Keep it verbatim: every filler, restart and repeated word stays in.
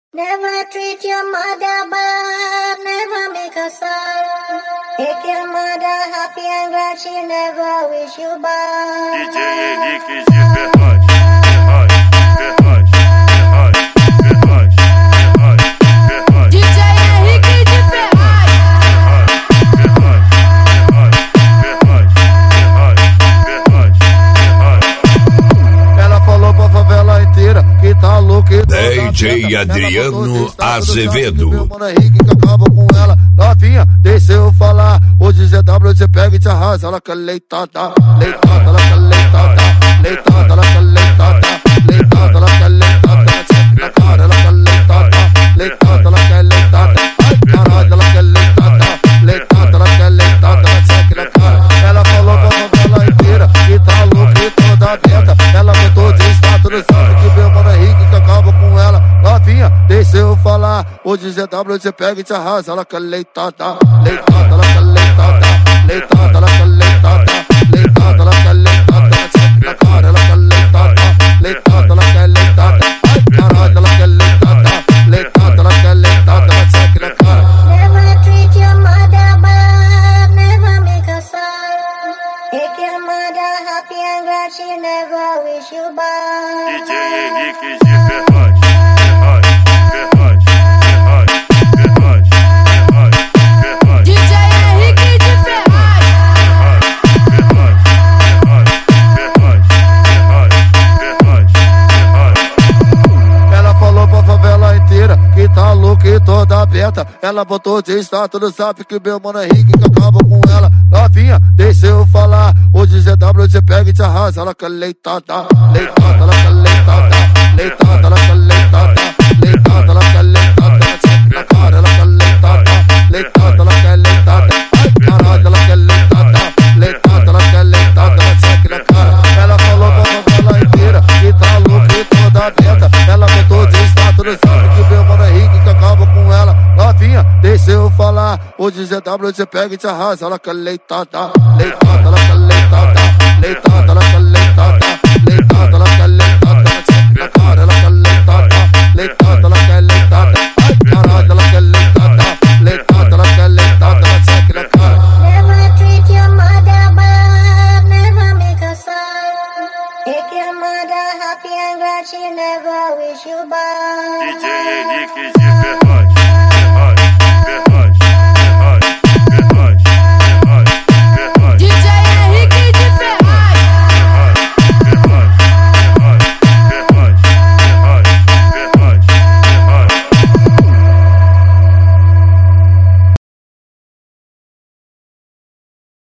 Never treat your mother bad, never make her sorrow. Make your mother happy and glad, she never wish you bad. D J Henrique de Ferraz, Ferraz, Ferraz, Ferraz, Ferraz, Ferraz. D J Henrique de Ferraz. Ferraz, Ferraz, Ferraz, Ferraz, Ferraz. Ela falou pra favela inteira que tá louca e toda D J preta. Adriano Ela Azevedo. meu mano Henrique que acaba com ela. Novinha, deixa eu falar. Hoje Z W você pega e te arrasa. Ela quer leitada, leitada, ela quer leitada, leitada, ela quer leitada, leitada, ela quer leitada. Cheque na cara, ela quer leitada, leitada, ela quer leitada. Ai, caralho, ela quer leitada, leitada, ela quer leitada. Cheque na cara. Ela falou pra favela inteira que tá louca e toda aberta. Ela botou de status no sangue que meu mano Henrique que acaba com ela. Novinha, deixa eu falar. Hoje Z W você pega e te arrasa. Ela quer leitada, leitada, ela quer leitada, leitada, ela quer leitada, leitada, ela quer leitada. Cheque na cara, ela quer leitada, leitada, ela quer leitada. Ai, caralho, ela quer leitada, leitada, ela quer leitada. Cheque na cara. Never treat your mother bad, never make her sorrow. Make your mother happy and glad, she never wish you bad. D J Henrique de Ferraz, Ferraz, Ferraz, Ferraz, Ferraz, Ferraz, Ferraz. D J Henrique de Ferraz. Ferraz, Ferraz, Ferraz, Ferraz, Ferraz, Ferraz. Ela falou pra favela inteira que tá louca e toda aberta. Ela botou de status no zap que meu mano Henrique que acaba com ela. Novinha, deixa eu falar. Hoje Z W você pega e te arrasa. Ela quer leitada, leitada, ela quer leitada, leitada, ela quer leitada, leitada, ela quer leitada. Cheque na cara, ela quer leitada, leitada, ela quer leitada. Ai, caralho, ela quer leitada, leitada, ela quer leitada. Cheque na cara. Ela falou pra favela inteira que tá louca e toda aberta. Ela botou de status no zap que meu mano Henrique que acaba com ela. Novinha, deixa eu falar. Hoje Z W você pega e te arrasa. Ela quer leitada, leitada, ela quer leitada, leitada, ela quer leitada, leitada, ela quer leitada. Cheque na cara, ela quer leitada, leitada, ela quer leitada. Ai, caralho, ela quer leitada, leitada, ela quer leitada. Cheque na cara. Never treat your mother bad, never make her sorrow. Make your mother happy and glad, she never wish you bad. D J Henrique